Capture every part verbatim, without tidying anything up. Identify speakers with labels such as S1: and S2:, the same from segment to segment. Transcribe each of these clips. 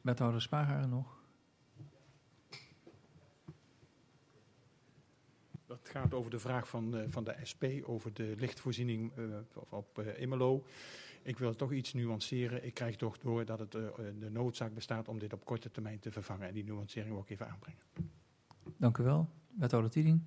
S1: Wethouder Spaargaren nog.
S2: Dat gaat over de vraag van, uh, van de S P over de lichtvoorziening uh, op, op uh, Imelo. Ik wil het toch iets nuanceren. Ik krijg toch door dat het uh, de noodzaak bestaat om dit op korte termijn te vervangen. En die nuancering wil ik even aanbrengen.
S1: Dank u wel. Wethouder Tieding.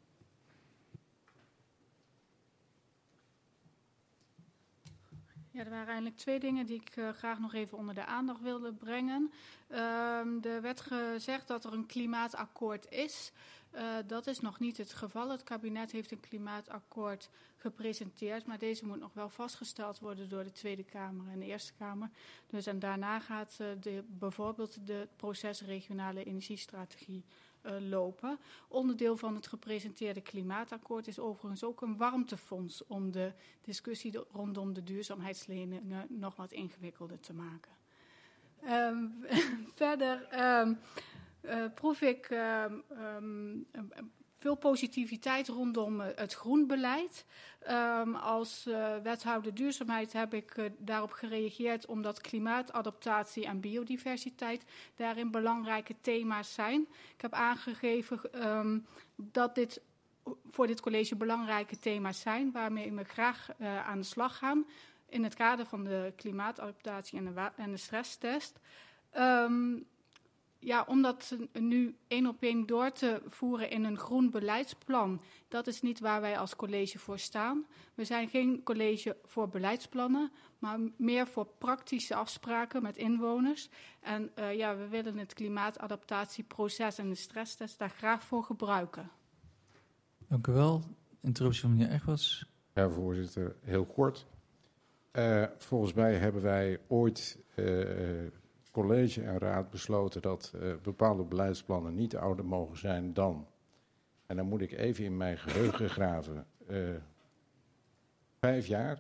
S3: Ja, er waren eigenlijk twee dingen die ik uh, graag nog even onder de aandacht wilde brengen. Uh, er werd gezegd dat er een klimaatakkoord is. Uh, dat is nog niet het geval. Het kabinet heeft een klimaatakkoord gepresenteerd, maar deze moet nog wel vastgesteld worden door de Tweede Kamer en de Eerste Kamer. Dus en daarna gaat uh, de, bijvoorbeeld de proces regionale energiestrategie uh, lopen. Onderdeel van het gepresenteerde klimaatakkoord is overigens ook een warmtefonds om de discussie de, rondom de duurzaamheidsleningen nog wat ingewikkelder te maken. Um, verder um, uh, proef ik um, um, veel positiviteit rondom het groenbeleid. Um, als uh, wethouder duurzaamheid heb ik uh, daarop gereageerd omdat klimaatadaptatie en biodiversiteit daarin belangrijke thema's zijn. Ik heb aangegeven um, dat dit voor dit college belangrijke thema's zijn, waarmee we graag uh, aan de slag gaan in het kader van de klimaatadaptatie en de, wa- en de stresstest. Um, Ja, om dat nu één op één door te voeren in een groen beleidsplan, dat is niet waar wij als college voor staan. We zijn geen college voor beleidsplannen, maar meer voor praktische afspraken met inwoners. En uh, ja, we willen het klimaatadaptatieproces en de stresstest daar graag voor gebruiken.
S1: Dank u wel. Interruptie van meneer Egberts.
S4: Ja, voorzitter, heel kort. Uh, volgens mij hebben wij ooit Uh, college en raad besloten dat uh, bepaalde beleidsplannen niet ouder mogen zijn dan, en dan moet ik even in mijn geheugen graven, uh, vijf jaar.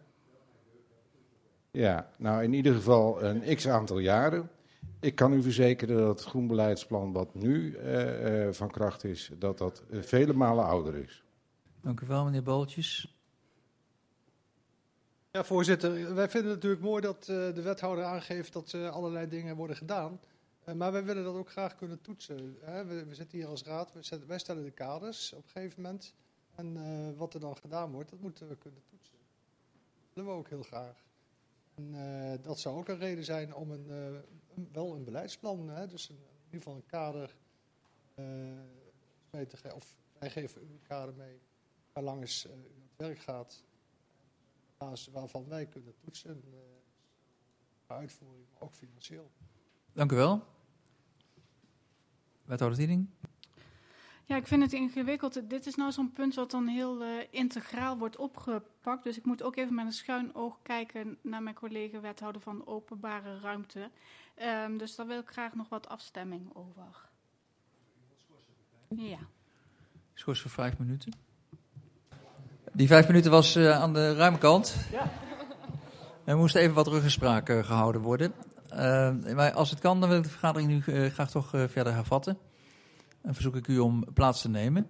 S4: Ja, nou in ieder geval een x-aantal jaren. Ik kan u verzekeren dat het groenbeleidsplan wat nu uh, uh, van kracht is, dat dat uh, vele malen ouder is.
S1: Dank u wel, meneer Booltjes.
S5: Ja, voorzitter. Wij vinden het natuurlijk mooi dat uh, de wethouder aangeeft dat uh, allerlei dingen worden gedaan. Uh, maar wij willen dat ook graag kunnen toetsen. Hè? We, we zitten hier als raad, we zetten, wij stellen de kaders op een gegeven moment. En uh, wat er dan gedaan wordt, dat moeten we kunnen toetsen. Dat willen we ook heel graag. En uh, dat zou ook een reden zijn om een, uh, een, wel een beleidsplan, hè? Dus een, in ieder geval een kader uh, mee te geven. Of wij geven u een kader mee, waar lang is uh, u aan het werk gaat. Waarvan wij kunnen toetsen, uh, uitvoering, maar ook financieel.
S1: Dank u wel. Wethouder Tieding.
S3: Ja, ik vind het ingewikkeld. Dit is nou zo'n punt wat dan heel uh, integraal wordt opgepakt. Dus ik moet ook even met een schuin oog kijken naar mijn collega wethouder van openbare ruimte. Um, dus daar wil ik graag nog wat afstemming over. Ja.
S1: Schors voor vijf minuten. Die vijf minuten was uh, aan de ruime kant. Ja. Er moest even wat ruggespraak uh, gehouden worden. Uh, maar als het kan, dan wil ik de vergadering nu uh, graag toch uh, verder hervatten. En verzoek ik u om plaats te nemen.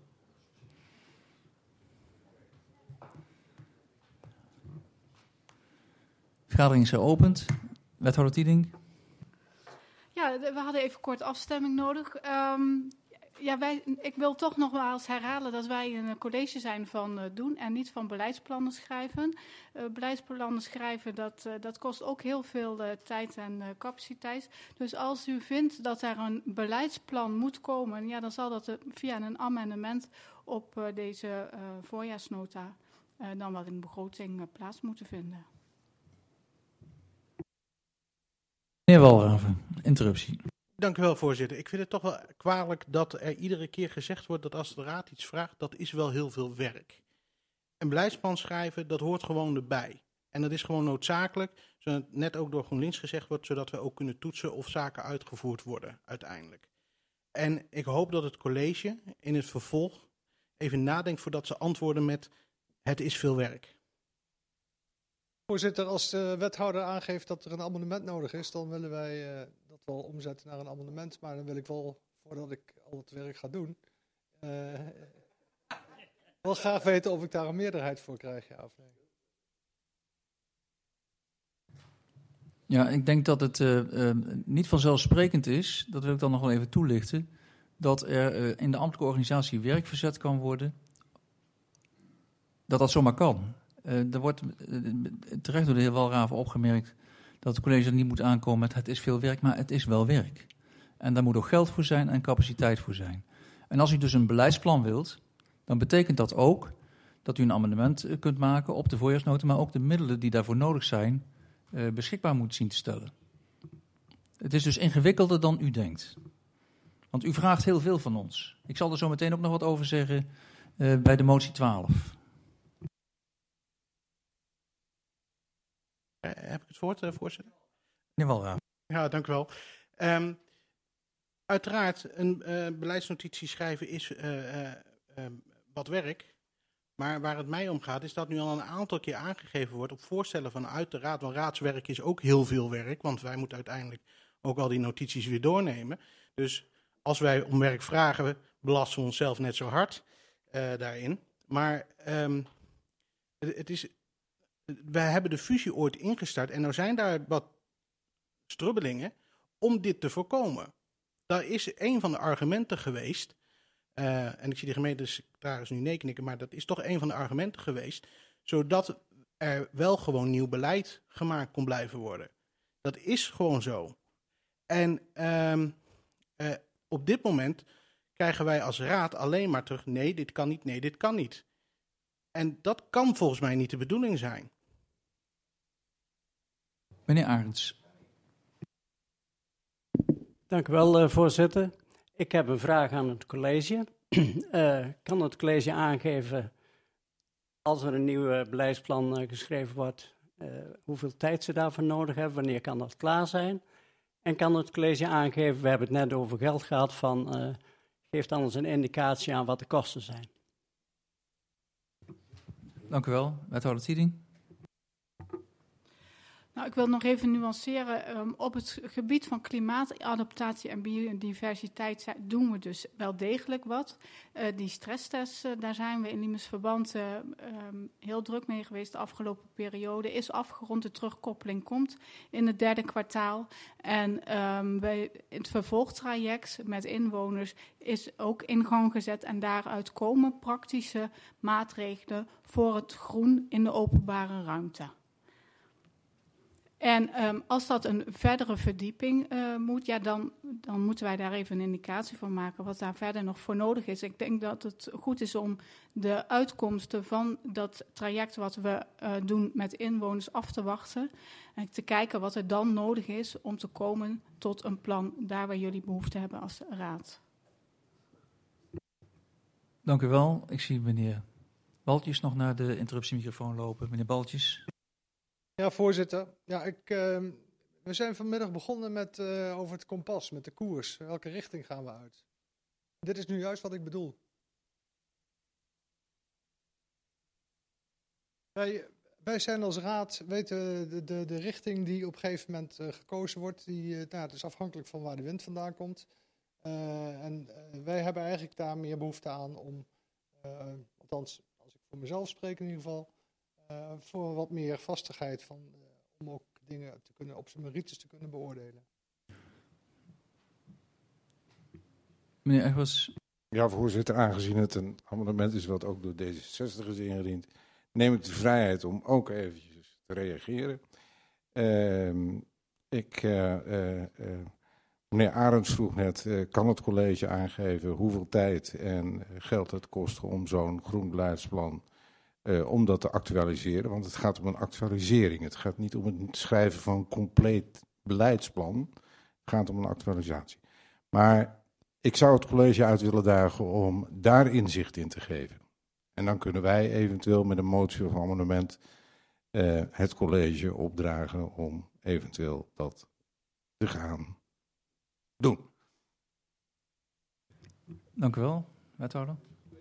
S1: De vergadering is geopend. Wethouder Tieding.
S3: Ja, we hadden even kort afstemming nodig. Um, Ja, wij, ik wil toch nogmaals herhalen dat wij een college zijn van uh, doen en niet van beleidsplannen schrijven. Uh, beleidsplannen schrijven, dat, uh, dat kost ook heel veel uh, tijd en uh, capaciteit. Dus als u vindt dat er een beleidsplan moet komen, ja, dan zal dat uh, via een amendement op uh, deze uh, voorjaarsnota uh, dan wel in de begroting uh, plaats moeten vinden.
S1: Meneer Walraven, interruptie.
S6: Dank u wel, voorzitter. Ik vind het toch wel kwalijk dat er iedere keer gezegd wordt dat als de raad iets vraagt, dat is wel heel veel werk. Een beleidsplan schrijven, dat hoort gewoon erbij. En dat is gewoon noodzakelijk, zoals het net ook door GroenLinks gezegd wordt, zodat we ook kunnen toetsen of zaken uitgevoerd worden uiteindelijk. En ik hoop dat het college in het vervolg even nadenkt voordat ze antwoorden met het is veel werk.
S5: Voorzitter, als de wethouder aangeeft dat er een amendement nodig is, dan willen wij uh, dat wel omzetten naar een amendement. Maar dan wil ik wel, voordat ik al het werk ga doen, uh, wel graag weten of ik daar een meerderheid voor krijg, ja of nee.
S1: Ja, ik denk dat het uh, uh, niet vanzelfsprekend is, dat wil ik dan nog wel even toelichten, dat er uh, in de ambtelijke organisatie werk verzet kan worden, dat dat zomaar kan. Uh, er wordt uh, terecht door de heer Walraven opgemerkt dat het college er niet moet aankomen met het is veel werk, maar het is wel werk. En daar moet ook geld voor zijn en capaciteit voor zijn. En als u dus een beleidsplan wilt, dan betekent dat ook dat u een amendement kunt maken op de voorjaarsnota, maar ook de middelen die daarvoor nodig zijn uh, beschikbaar moet zien te stellen. Het is dus ingewikkelder dan u denkt. Want u vraagt heel veel van ons. Ik zal er zo meteen ook nog wat over zeggen uh, bij de motie twaalf.
S6: Uh, heb ik het woord, uh, voorzitter?
S1: Meneer Walraven.
S6: Ja, dank u wel. Um, uiteraard, een uh, beleidsnotitie schrijven is uh, uh, uh, wat werk. Maar waar het mij om gaat, is dat nu al een aantal keer aangegeven wordt op voorstellen vanuit de raad. Want raadswerk is ook heel veel werk, want wij moeten uiteindelijk ook al die notities weer doornemen. Dus als wij om werk vragen, belasten we onszelf net zo hard uh, daarin. Maar um, het, het is, wij hebben de fusie ooit ingestart en er zijn daar wat strubbelingen om dit te voorkomen. Dat is een van de argumenten geweest. Uh, en ik zie de gemeentesecretaris nu nee knikken, maar dat is toch een van de argumenten geweest, zodat er wel gewoon nieuw beleid gemaakt kon blijven worden. Dat is gewoon zo. En um, uh, op dit moment krijgen wij als raad alleen maar terug, nee, dit kan niet, nee, dit kan niet. En dat kan volgens mij niet de bedoeling zijn.
S1: Meneer Arends.
S7: Dank u wel, uh, voorzitter. Ik heb een vraag aan het college. uh, kan het college aangeven, als er een nieuw beleidsplan uh, geschreven wordt, uh, hoeveel tijd ze daarvoor nodig hebben, wanneer kan dat klaar zijn? En kan het college aangeven, we hebben het net over geld gehad, van uh, geeft dan eens een indicatie aan wat de kosten zijn.
S1: Dank u wel, wethouder Tieding.
S3: Nou, ik wil nog even nuanceren. Um, op het gebied van klimaatadaptatie en biodiversiteit doen we dus wel degelijk wat. Uh, die stresstest, uh, daar zijn we in Liemesverband uh, um, heel druk mee geweest de afgelopen periode. Is afgerond, de terugkoppeling komt in het derde kwartaal. En um, bij het vervolgtraject met inwoners is ook in gang gezet. En daaruit komen praktische maatregelen voor het groen in de openbare ruimte. En um, als dat een verdere verdieping uh, moet, ja, dan, dan moeten wij daar even een indicatie van maken wat daar verder nog voor nodig is. Ik denk dat het goed is om de uitkomsten van dat traject wat we uh, doen met inwoners af te wachten. En te kijken wat er dan nodig is om te komen tot een plan daar waar jullie behoefte hebben als raad.
S1: Dank u wel. Ik zie meneer Baltjes nog naar de interruptiemicrofoon lopen. Meneer Baltjes.
S5: Ja, voorzitter. Ja, ik, uh, we zijn vanmiddag begonnen met uh, over het kompas, met de koers. Welke richting gaan we uit? Dit is nu juist wat ik bedoel. Wij, wij zijn als raad, weten de, de, de richting die op een gegeven moment uh, gekozen wordt. Die, uh, nou, het is afhankelijk van waar de wind vandaan komt. Uh, en uh, wij hebben eigenlijk daar meer behoefte aan om, uh, althans als ik voor mezelf spreek in ieder geval, Uh, voor wat meer vastigheid van, uh, om ook dingen te kunnen, op zijn merites te kunnen beoordelen.
S1: Meneer Egbers.
S4: Ja, voorzitter, aangezien het een amendement is wat ook door D zesenzestig is ingediend, neem ik de vrijheid om ook eventjes te reageren. Uh, ik, uh, uh, uh, meneer Arends vroeg net, uh, kan het college aangeven hoeveel tijd en geld het kost om zo'n groen beleidsplan Uh, om dat te actualiseren, want het gaat om een actualisering. Het gaat niet om het schrijven van een compleet beleidsplan. Het gaat om een actualisatie. Maar ik zou het college uit willen dagen om daar inzicht in te geven. En dan kunnen wij eventueel met een motie of amendement uh, het college opdragen om eventueel dat te gaan doen.
S1: Dank u wel, wethouder.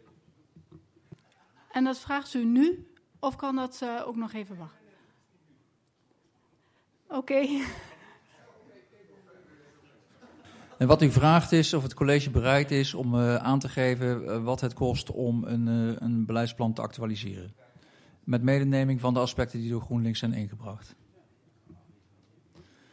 S3: En dat vraagt u nu, of kan dat uh, ook nog even wachten? Oké. Okay.
S1: En wat u vraagt is of het college bereid is om uh, aan te geven uh, wat het kost om een, uh, een beleidsplan te actualiseren. Met medeneming van de aspecten die door GroenLinks zijn ingebracht.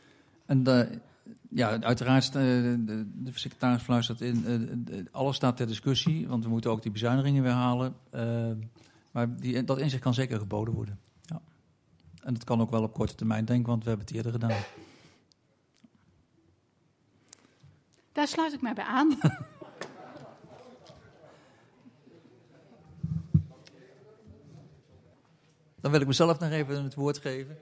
S1: En de, ja, uiteraard, uh, de, de secretaris fluistert in, uh, alles staat ter discussie, want we moeten ook die bezuinigingen weer halen. Uh, maar die, dat inzicht kan zeker geboden worden. Ja. En dat kan ook wel op korte termijn, denk ik, want we hebben het eerder gedaan.
S3: Daar sluit ik mij bij aan.
S1: Dan wil ik mezelf nog even het woord geven.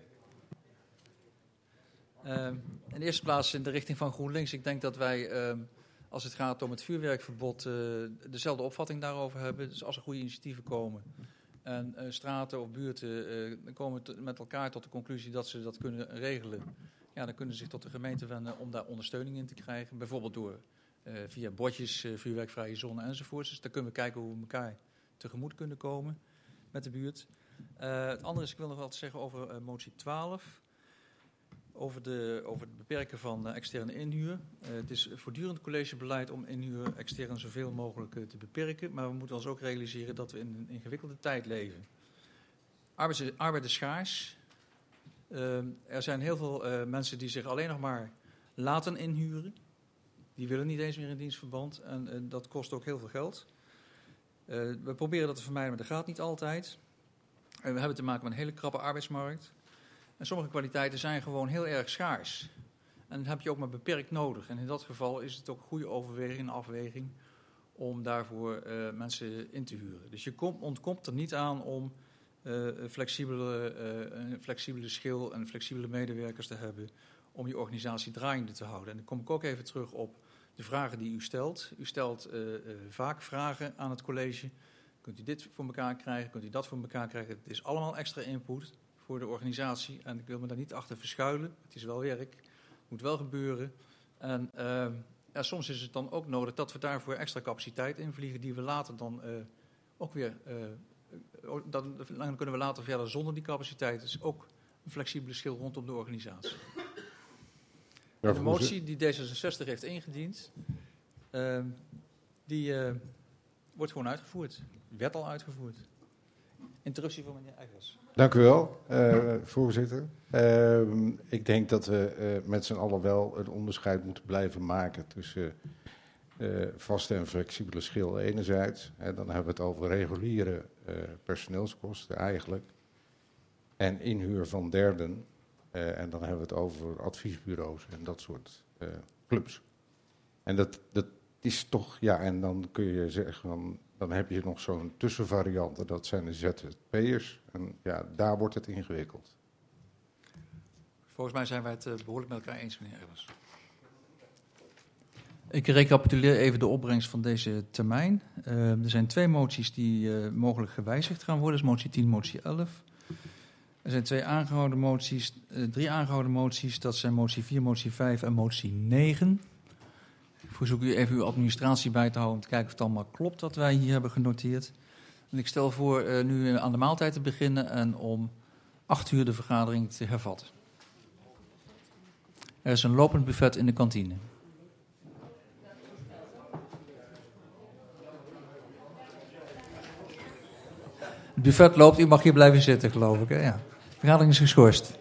S1: Uh, in de eerste plaats in de richting van GroenLinks. Ik denk dat wij, uh, als het gaat om het vuurwerkverbod, uh, dezelfde opvatting daarover hebben. Dus als er goede initiatieven komen en uh, straten of buurten uh, komen t- met elkaar tot de conclusie dat ze dat kunnen regelen, ja, dan kunnen ze zich tot de gemeente wenden om daar ondersteuning in te krijgen. Bijvoorbeeld door uh, via bordjes, uh, vuurwerkvrije zone enzovoort. Dus dan kunnen we kijken hoe we elkaar tegemoet kunnen komen met de buurt. Uh, het andere is, ik wil nog wat zeggen over uh, motie twaalf. Over, de, over het beperken van uh, externe inhuur. Uh, het is voortdurend collegebeleid om inhuur extern zoveel mogelijk uh, te beperken. Maar we moeten ons ook realiseren dat we in een ingewikkelde tijd leven. Arbeid is, arbeid is schaars. Uh, er zijn heel veel uh, mensen die zich alleen nog maar laten inhuren. Die willen niet eens meer in dienstverband. En uh, dat kost ook heel veel geld. Uh, we proberen dat te vermijden, maar dat gaat niet altijd. Uh, we hebben te maken met een hele krappe arbeidsmarkt. En sommige kwaliteiten zijn gewoon heel erg schaars. En dat heb je ook maar beperkt nodig. En in dat geval is het ook een goede overweging en afweging om daarvoor uh, mensen in te huren. Dus je komt, ontkomt er niet aan om uh, flexibele, uh, een flexibele schil en flexibele medewerkers te hebben om je organisatie draaiende te houden. En dan kom ik ook even terug op de vragen die u stelt. U stelt uh, uh, vaak vragen aan het college. Kunt u dit voor elkaar krijgen? Kunt u dat voor elkaar krijgen? Het is allemaal extra input voor de organisatie. En ik wil me daar niet achter verschuilen. Het is wel werk. Het moet wel gebeuren. En uh, ja, soms is het dan ook nodig dat we daarvoor extra capaciteit invliegen die we later dan uh, ook weer... Uh, dan, dan kunnen we later verder zonder die capaciteit. Dus ook een flexibele schil rondom de organisatie. Ja, de motie die D zesenzestig heeft ingediend, uh, die uh, wordt gewoon uitgevoerd. Werd al uitgevoerd. Interruptie voor meneer Eigels.
S4: Dank u wel, uh, voorzitter. Uh, ik denk dat we uh, met z'n allen wel een onderscheid moeten blijven maken tussen uh, vaste en flexibele schil enerzijds. En dan hebben we het over reguliere uh, personeelskosten eigenlijk. En inhuur van derden. Uh, en dan hebben we het over adviesbureaus en dat soort uh, clubs. En dat, dat is toch, ja, en dan kun je zeggen, dan, dan heb je nog zo'n tussenvariant, dat zijn de Z Z P'ers. En ja, daar wordt het ingewikkeld.
S1: Volgens mij zijn wij het uh, behoorlijk met elkaar eens, meneer Ebbers. Ik recapituleer even de opbrengst van deze termijn. Uh, er zijn twee moties die uh, mogelijk gewijzigd gaan worden. Dat is motie tien, motie elf. Er zijn twee aangehouden moties, uh, drie aangehouden moties. Dat zijn motie vier, motie vijf en motie negen. Ik verzoek u even uw administratie bij te houden om te kijken of het allemaal klopt wat wij hier hebben genoteerd. En ik stel voor uh, nu aan de maaltijd te beginnen en om acht uur de vergadering te hervatten. Er is een lopend buffet in de kantine. Het buffet loopt, u mag hier blijven zitten, geloof ik. Hè? Ja. De vergadering is geschorst.